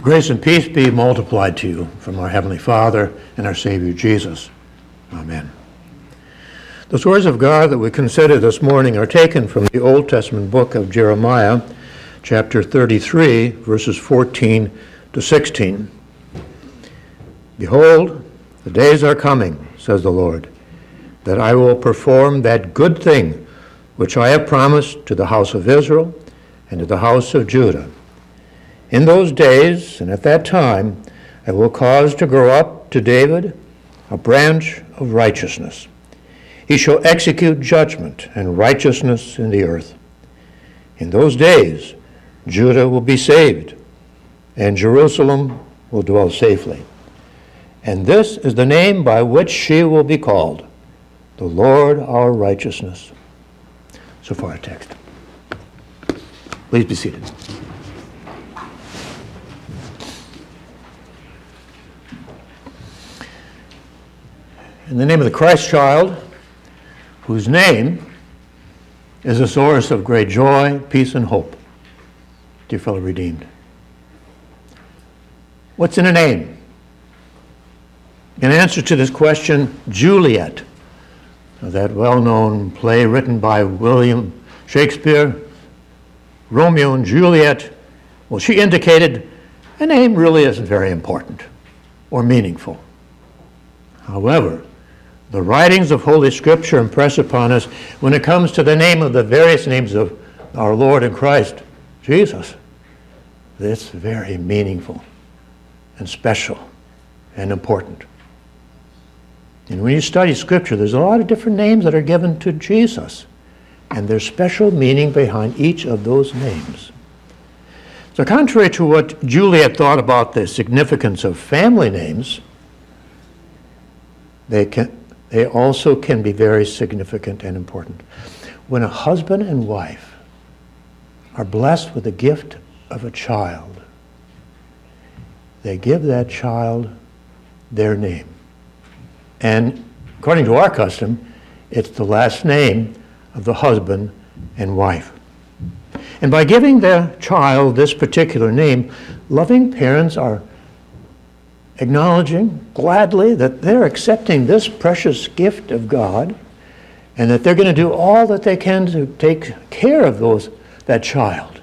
Grace and peace be multiplied to you from our Heavenly Father and our Savior Jesus. Amen. The words of God that we consider this morning are taken from the Old Testament book of Jeremiah, chapter 33, verses 14 to 16. Behold, the days are coming, says the Lord, that I will perform that good thing which I have promised to the house of Israel and to the house of Judah. In those days and at that time, I will cause to grow up to David a branch of righteousness. He shall execute judgment and righteousness in the earth. In those days, Judah will be saved, and Jerusalem will dwell safely. And this is the name by which she will be called, the Lord our righteousness. So far, our text. Please be seated. In the name of the Christ child, whose name is a source of great joy, peace, and hope, dear fellow redeemed. What's in a name? In answer to this question, Juliet, that well-known play written by William Shakespeare, Romeo and Juliet, well, she indicated a name really isn't very important or meaningful. However, the writings of Holy Scripture impress upon us, when it comes to the name of the various names of our Lord and Christ, Jesus, it's very meaningful and special and important. And when you study Scripture, there's a lot of different names that are given to Jesus, and there's special meaning behind each of those names. So contrary to what Juliet thought about the significance of family names, they also can be very significant and important. When a husband and wife are blessed with the gift of a child, they give that child their name. And according to our custom, it's the last name of the husband and wife. And by giving their child this particular name, loving parents are acknowledging gladly that they're accepting this precious gift of God and that they're going to do all that they can to take care of that child.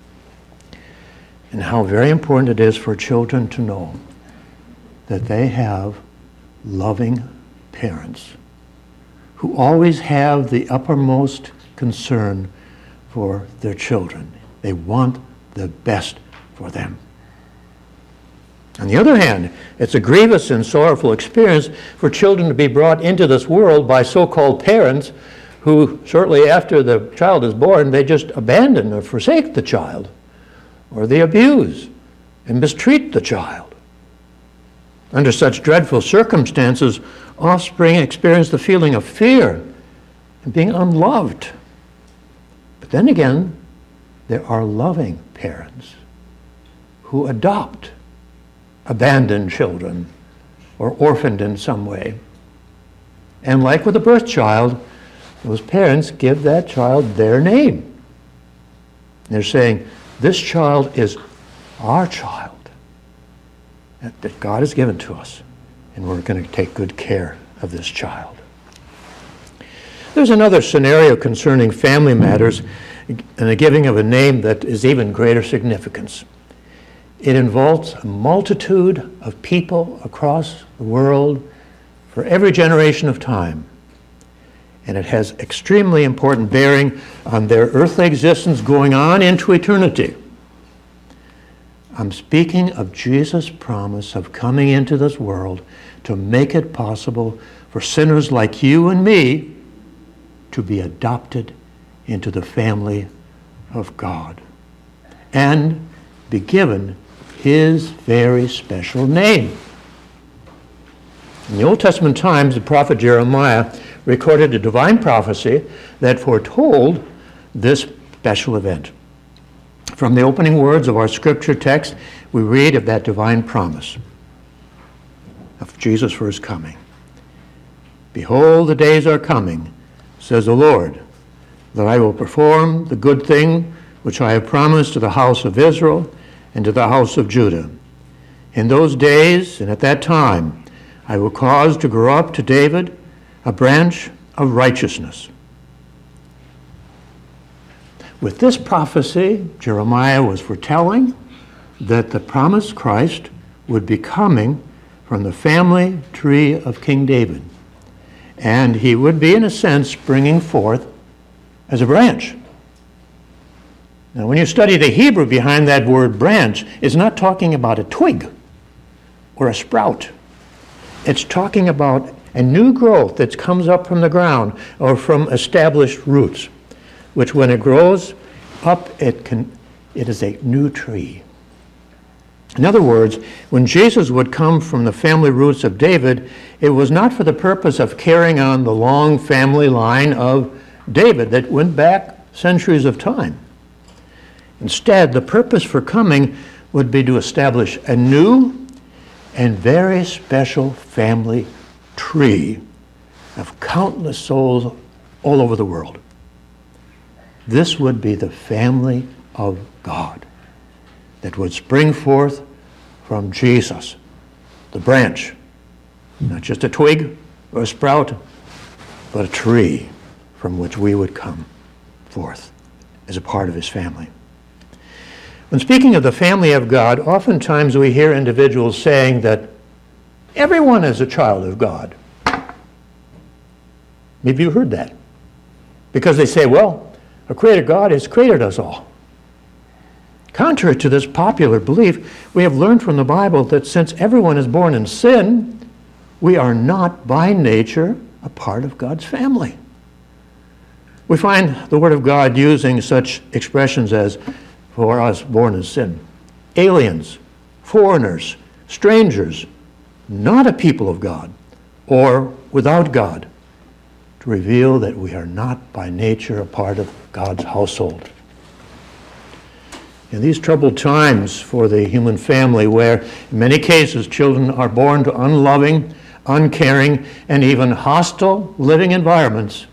And how very important it is for children to know that they have loving parents who always have the uppermost concern for their children. They want the best for them. On the other hand, it's a grievous and sorrowful experience for children to be brought into this world by so-called parents who, shortly after the child is born, they just abandon or forsake the child, or they abuse and mistreat the child. Under such dreadful circumstances, offspring experience the feeling of fear and being unloved. But then again, there are loving parents who adopt abandoned children or orphaned in some way. And like with a birth child, those parents give that child their name. They're saying, this child is our child that God has given to us, and we're going to take good care of this child. There's another scenario concerning family matters and the giving of a name that is even greater significance. It involves a multitude of people across the world for every generation of time. And it has extremely important bearing on their earthly existence going on into eternity. I'm speaking of Jesus' promise of coming into this world to make it possible for sinners like you and me to be adopted into the family of God and be given His very special name. In the Old Testament times, the prophet Jeremiah recorded a divine prophecy that foretold this special event. From the opening words of our scripture text, we read of that divine promise of Jesus' first coming. Behold, the days are coming, says the Lord, that I will perform the good thing which I have promised to the house of Israel and to the house of Judah. In those days and at that time, I will cause to grow up to David a branch of righteousness. With this prophecy, Jeremiah was foretelling that the promised Christ would be coming from the family tree of King David. And he would be, in a sense, springing forth as a branch. Now, when you study the Hebrew behind that word branch, it's not talking about a twig or a sprout. It's talking about a new growth that comes up from the ground or from established roots, which when it grows up, it is a new tree. In other words, when Jesus would come from the family roots of David, it was not for the purpose of carrying on the long family line of David that went back centuries of time. Instead, the purpose for coming would be to establish a new and very special family tree of countless souls all over the world. This would be the family of God that would spring forth from Jesus, the branch, not just a twig or a sprout, but a tree from which we would come forth as a part of his family. When speaking of the family of God, oftentimes we hear individuals saying that everyone is a child of God. Maybe you heard that. Because they say, well, a creator God has created us all. Contrary to this popular belief, we have learned from the Bible that since everyone is born in sin, we are not by nature a part of God's family. We find the Word of God using such expressions as, for us born in sin, aliens, foreigners, strangers, not a people of God, or without God, to reveal that we are not by nature a part of God's household. In these troubled times for the human family, where in many cases children are born to unloving, uncaring, and even hostile living environments,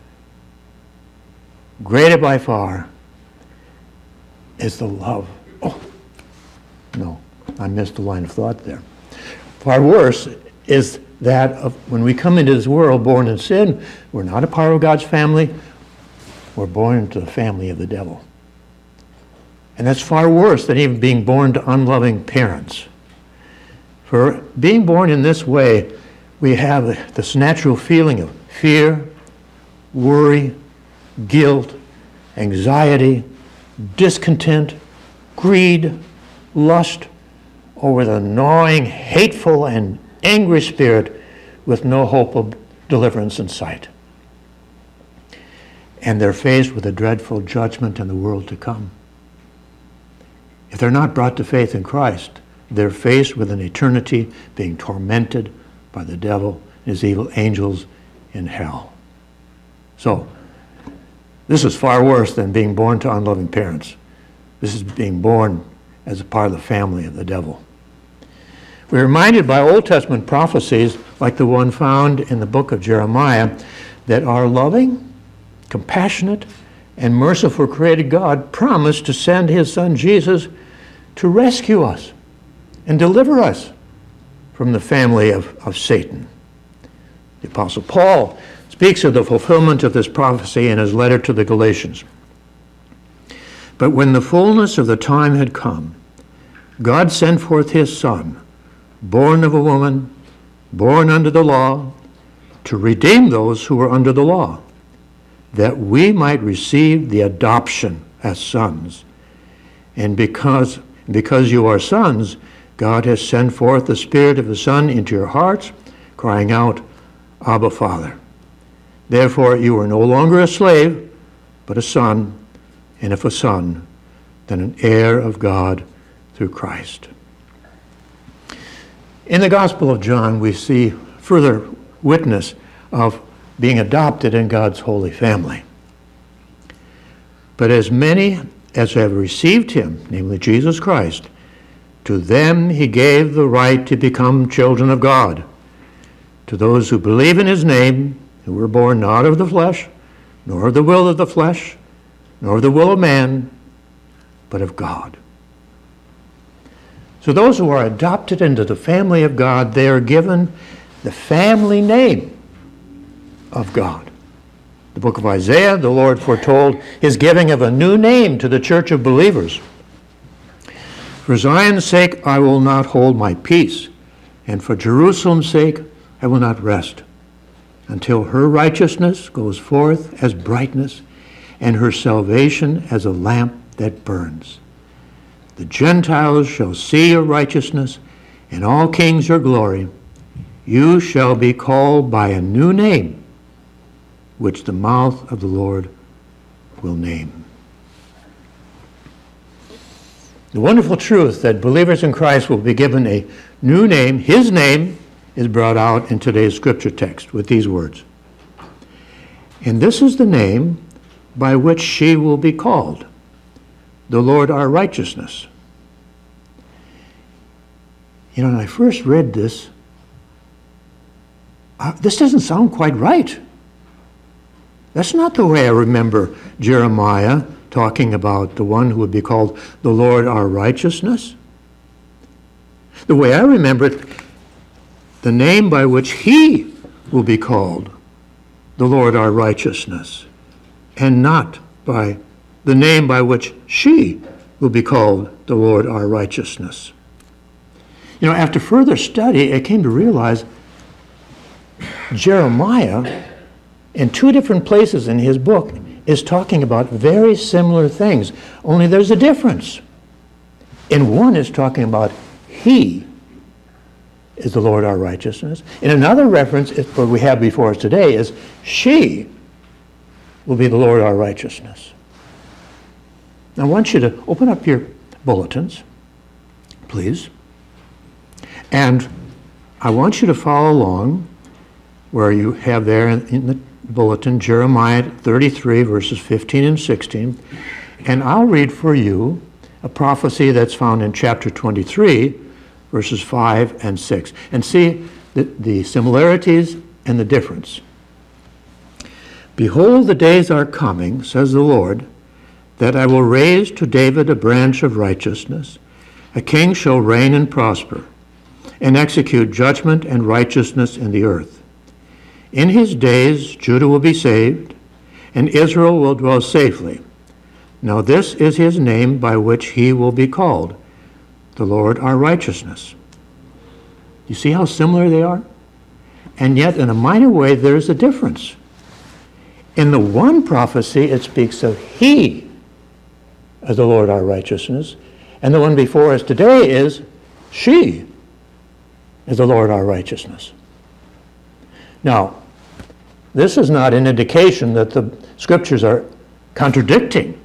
greater by far is the love. Oh, no, I missed a line of thought there. Far worse is that of when we come into this world born in sin, we're not a part of God's family, we're born into the family of the devil. And that's far worse than even being born to unloving parents. For being born in this way, we have this natural feeling of fear, worry, guilt, anxiety, discontent, greed, lust, or with a gnawing, hateful, and angry spirit with no hope of deliverance in sight. And they're faced with a dreadful judgment in the world to come. If they're not brought to faith in Christ, they're faced with an eternity being tormented by the devil and his evil angels in hell. So, this is far worse than being born to unloving parents. This is being born as a part of the family of the devil. We're reminded by Old Testament prophecies, like the one found in the book of Jeremiah, that our loving, compassionate, and merciful created God promised to send his son Jesus to rescue us and deliver us from the family of Satan. The Apostle Paul speaks of the fulfillment of this prophecy in his letter to the Galatians. But when the fullness of the time had come, God sent forth his Son, born of a woman, born under the law, to redeem those who were under the law, that we might receive the adoption as sons. And because you are sons, God has sent forth the Spirit of the Son into your hearts, crying out, Abba, Father. Therefore you are no longer a slave, but a son, and if a son, then an heir of God through Christ. In the Gospel of John, we see further witness of being adopted in God's holy family. But as many as have received him, namely Jesus Christ, to them he gave the right to become children of God, to those who believe in his name, who were born not of the flesh, nor of the will of the flesh, nor of the will of man, but of God. So those who are adopted into the family of God, they are given the family name of God. The book of Isaiah, the Lord foretold his giving of a new name to the church of believers. For Zion's sake I will not hold my peace, and for Jerusalem's sake I will not rest, until her righteousness goes forth as brightness, and her salvation as a lamp that burns. The Gentiles shall see your righteousness, and all kings your glory. You shall be called by a new name, which the mouth of the Lord will name. The wonderful truth that believers in Christ will be given a new name, his name, is brought out in today's scripture text with these words. And this is the name by which she will be called, the Lord our righteousness. When I first read this, this doesn't sound quite right. That's not the way I remember Jeremiah talking about the one who would be called the Lord our righteousness. The way I remember it, the name by which he will be called the Lord our righteousness, and not by the name by which she will be called the Lord our righteousness. After further study, I came to realize Jeremiah, in two different places in his book, is talking about very similar things, only there's a difference. In one is talking about he is the Lord our righteousness. In another reference, what we have before us today is she will be the Lord our righteousness. Now I want you to open up your bulletins, please. And I want you to follow along where you have there in the bulletin Jeremiah 33, verses 15 and 16. And I'll read for you a prophecy that's found in chapter 23, verses 5 and 6. And see the similarities and the difference. Behold, the days are coming, says the Lord, that I will raise to David a branch of righteousness. A king shall reign and prosper, and execute judgment and righteousness in the earth. In his days Judah will be saved, and Israel will dwell safely. Now this is his name by which he will be called, the Lord our righteousness. You see how similar they are? And yet in a minor way there's a difference. In the one prophecy it speaks of he as the Lord our righteousness, and the one before us today is she is the Lord our righteousness. Now, this is not an indication that the scriptures are contradicting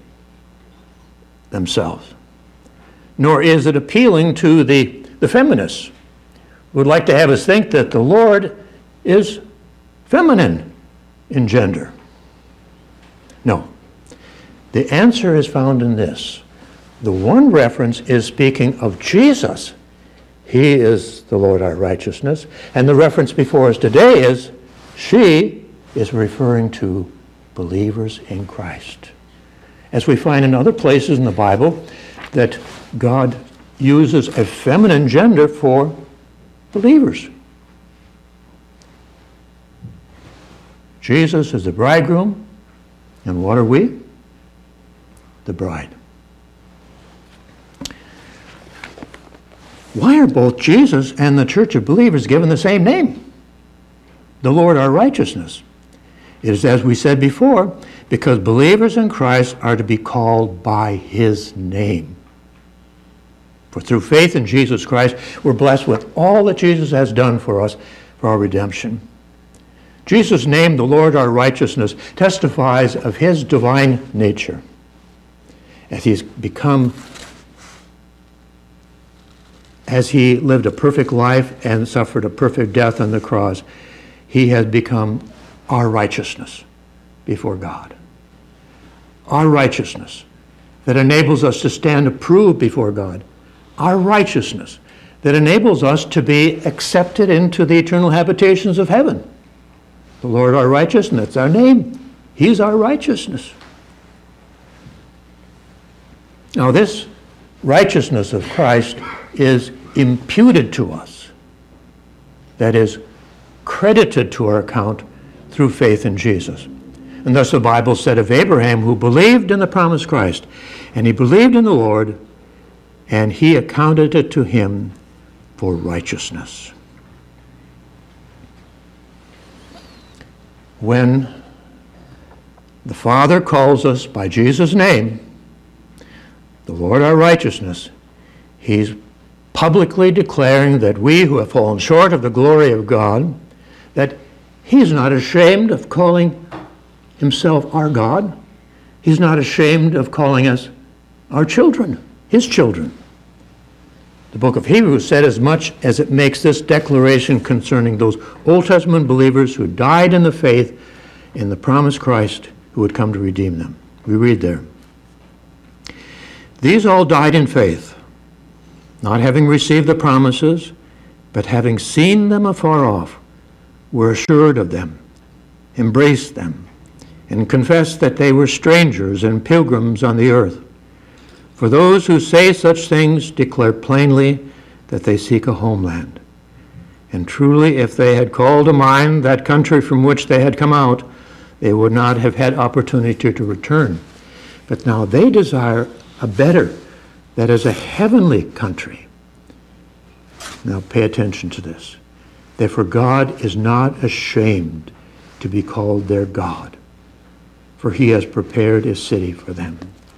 themselves, nor is it appealing to the feminists who would like to have us think that the Lord is feminine in gender. No. The answer is found in this. The one reference is speaking of Jesus. He is the Lord our righteousness. And the reference before us today is she is referring to believers in Christ. As we find in other places in the Bible that God uses a feminine gender for believers. Jesus is the bridegroom, and what are we? The bride. Why are both Jesus and the church of believers given the same name? The Lord our righteousness. It is, as we said before, because believers in Christ are to be called by his name. For through faith in Jesus Christ, we're blessed with all that Jesus has done for us for our redemption. Jesus' name, the Lord our righteousness, testifies of his divine nature. As he lived a perfect life and suffered a perfect death on the cross, he has become our righteousness before God. Our righteousness that enables us to stand approved before God. Our righteousness that enables us to be accepted into the eternal habitations of heaven. The Lord our righteousness, that's our name. He's our righteousness. Now this righteousness of Christ is imputed to us, that is, credited to our account through faith in Jesus. And thus the Bible said of Abraham, who believed in the promised Christ, and he believed in the Lord, and he accounted it to him for righteousness. When the Father calls us by Jesus' name, the Lord our righteousness, he's publicly declaring that we who have fallen short of the glory of God, that he's not ashamed of calling himself our God. He's not ashamed of calling us our children, his children. The book of Hebrews said as much as it makes this declaration concerning those Old Testament believers who died in the faith in the promised Christ who would come to redeem them. We read there, "These all died in faith, not having received the promises, but having seen them afar off, were assured of them, embraced them, and confessed that they were strangers and pilgrims on the earth. For those who say such things declare plainly that they seek a homeland. And truly, if they had called to mind that country from which they had come out, they would not have had opportunity to return. But now they desire a better, that is a heavenly country." Now pay attention to this. "Therefore God is not ashamed to be called their God, for he has prepared a city for them."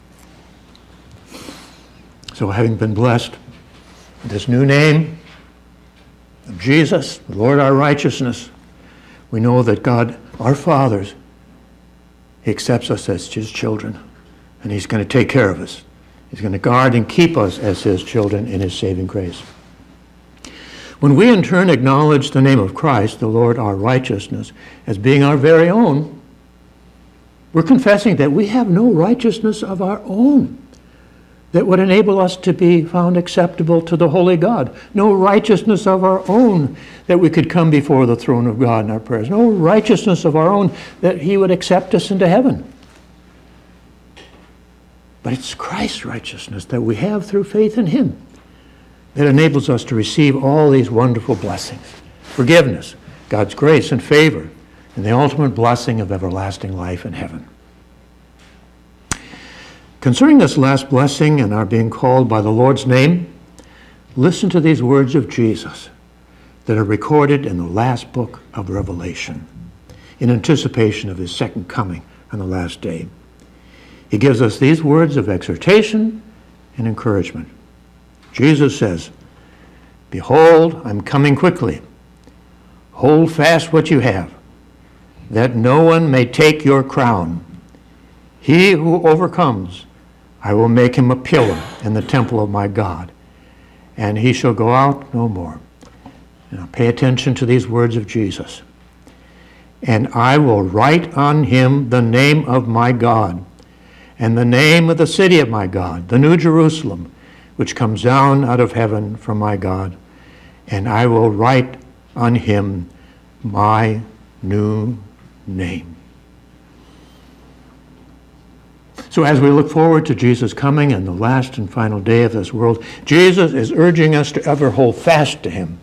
So having been blessed with this new name of Jesus, the Lord our righteousness, we know that God, our Father, he accepts us as his children, and he's going to take care of us. He's going to guard and keep us as his children in his saving grace. When we in turn acknowledge the name of Christ, the Lord our righteousness, as being our very own, we're confessing that we have no righteousness of our own that would enable us to be found acceptable to the holy God. No righteousness of our own that we could come before the throne of God in our prayers. No righteousness of our own that he would accept us into heaven. But it's Christ's righteousness that we have through faith in him that enables us to receive all these wonderful blessings. Forgiveness, God's grace and favor, and the ultimate blessing of everlasting life in heaven. Concerning this last blessing and our being called by the Lord's name, listen to these words of Jesus that are recorded in the last book of Revelation in anticipation of his second coming on the last day. He gives us these words of exhortation and encouragement. Jesus says, "Behold, I'm coming quickly. Hold fast what you have, that no one may take your crown. He who overcomes, I will make him a pillar in the temple of my God, and he shall go out no more." Now pay attention to these words of Jesus. "And I will write on him the name of my God, and the name of the city of my God, the New Jerusalem, which comes down out of heaven from my God, and I will write on him my new name." So as we look forward to Jesus' coming and the last and final day of this world, Jesus is urging us to ever hold fast to him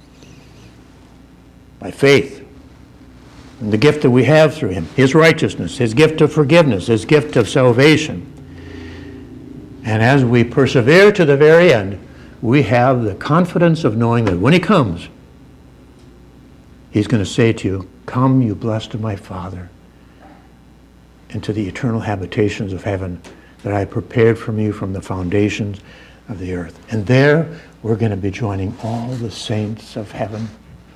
by faith and the gift that we have through him, his righteousness, his gift of forgiveness, his gift of salvation. And as we persevere to the very end, we have the confidence of knowing that when he comes, he's going to say to you, "Come, you blessed of my Father, into the eternal habitations of heaven that I prepared from you from the foundations of the earth." And there we're going to be joining all the saints of heaven.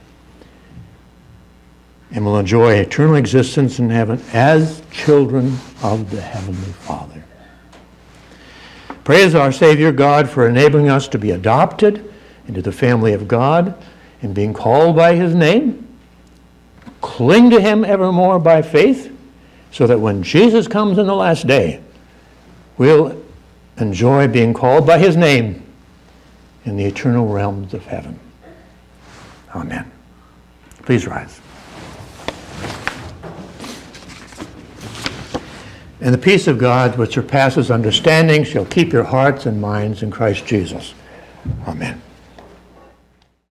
And we'll enjoy eternal existence in heaven as children of the Heavenly Father. Praise our Savior God for enabling us to be adopted into the family of God and being called by his name. Cling to him evermore by faith, so that when Jesus comes in the last day, we'll enjoy being called by his name in the eternal realms of heaven. Amen. Please rise. And the peace of God, which surpasses understanding, shall keep your hearts and minds in Christ Jesus Amen.